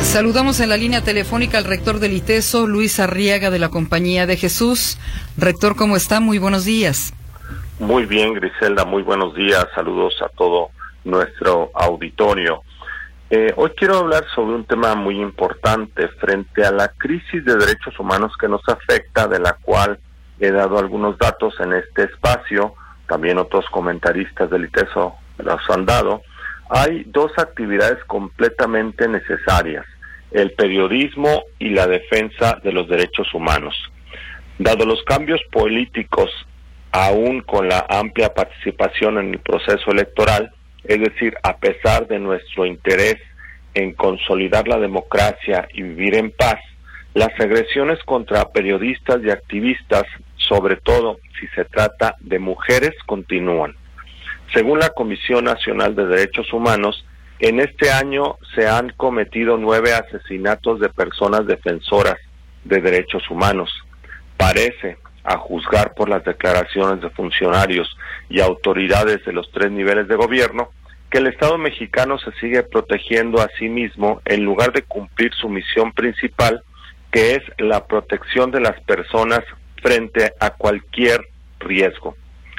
Saludamos en la línea telefónica al rector del ITESO, Luis Arriaga, de la Compañía de Jesús. Rector, ¿cómo está? Muy buenos días. Muy bien, Griselda, muy buenos días. Saludos a todo nuestro auditorio. Hoy quiero hablar sobre un tema muy importante frente a la crisis de derechos humanos que nos afecta, de la cual he dado algunos datos en este espacio. También otros comentaristas del ITESO los han dado. Hay dos actividades completamente necesarias: el periodismo y la defensa de los derechos humanos. Dado los cambios políticos, aún con la amplia participación en el proceso electoral, es decir, a pesar de nuestro interés en consolidar la democracia y vivir en paz, las agresiones contra periodistas y activistas, sobre todo si se trata de mujeres, continúan. Según la Comisión Nacional de Derechos Humanos, en este año se han cometido 9 asesinatos de personas defensoras de derechos humanos. Parece, a juzgar por las declaraciones de funcionarios y autoridades de los 3 niveles de gobierno, que el Estado mexicano se sigue protegiendo a sí mismo en lugar de cumplir su misión principal, que es la protección de las personas frente a cualquier riesgo.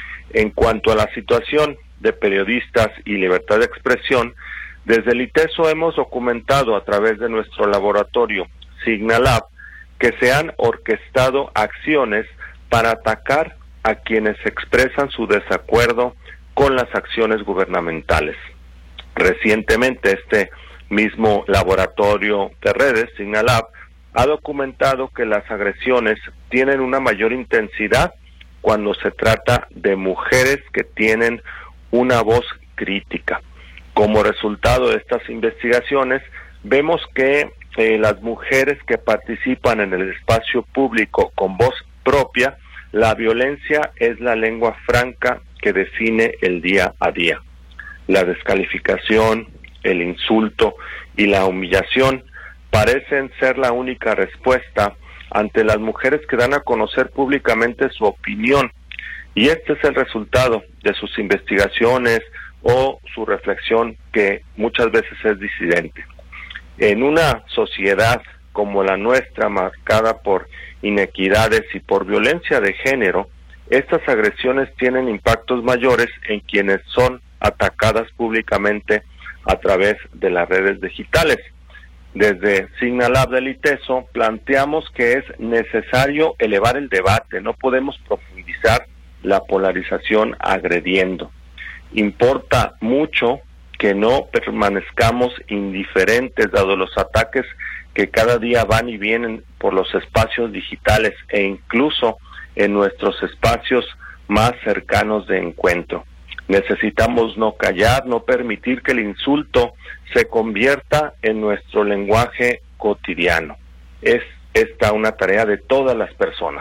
En cuanto a la situación de periodistas y libertad de expresión, desde el ITESO hemos documentado a través de nuestro laboratorio Signalab que se han orquestado acciones para atacar a quienes expresan su desacuerdo con las acciones gubernamentales. Recientemente, este mismo laboratorio de redes, Signalab, ha documentado que las agresiones tienen una mayor intensidad cuando se trata de mujeres que tienen una voz crítica. Como resultado de estas investigaciones, vemos que las mujeres que participan en el espacio público con voz propia, la violencia es la lengua franca que define el día a día. La descalificación, el insulto y la humillación parecen ser la única respuesta ante las mujeres que dan a conocer públicamente su opinión, y este es el resultado de sus investigaciones o su reflexión, que muchas veces es disidente. En una sociedad como la nuestra, marcada por inequidades y por violencia de género, estas agresiones tienen impactos mayores en quienes son atacadas públicamente a través de las redes digitales. Desde Signalab del ITESO planteamos que es necesario elevar el debate, no podemos profundizar la polarización agrediendo. Importa mucho que no permanezcamos indiferentes dado los ataques que cada día van y vienen por los espacios digitales e incluso en nuestros espacios más cercanos de encuentro. Necesitamos no callar, no permitir que el insulto se convierta en nuestro lenguaje cotidiano. Es esta una tarea de todas las personas.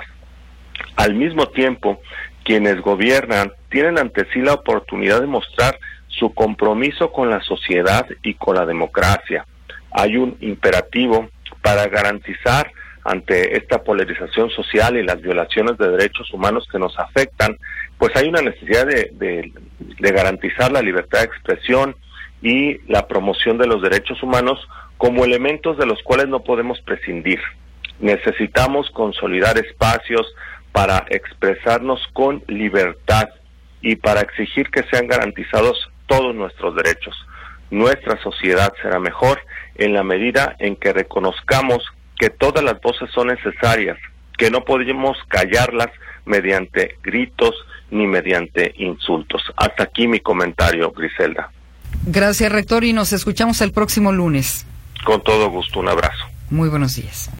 Al mismo tiempo, quienes gobiernan tienen ante sí la oportunidad de mostrar su compromiso con la sociedad y con la democracia. Hay un imperativo para garantizar ante esta polarización social y las violaciones de derechos humanos que nos afectan, pues hay una necesidad de garantizar la libertad de expresión y la promoción de los derechos humanos como elementos de los cuales no podemos prescindir. Necesitamos consolidar espacios para expresarnos con libertad y para exigir que sean garantizados todos nuestros derechos. Nuestra sociedad será mejor en la medida en que reconozcamos que todas las voces son necesarias, que no podemos callarlas mediante gritos ni mediante insultos. Hasta aquí mi comentario, Griselda. Gracias, rector, y nos escuchamos el próximo lunes. Con todo gusto, un abrazo. Muy buenos días.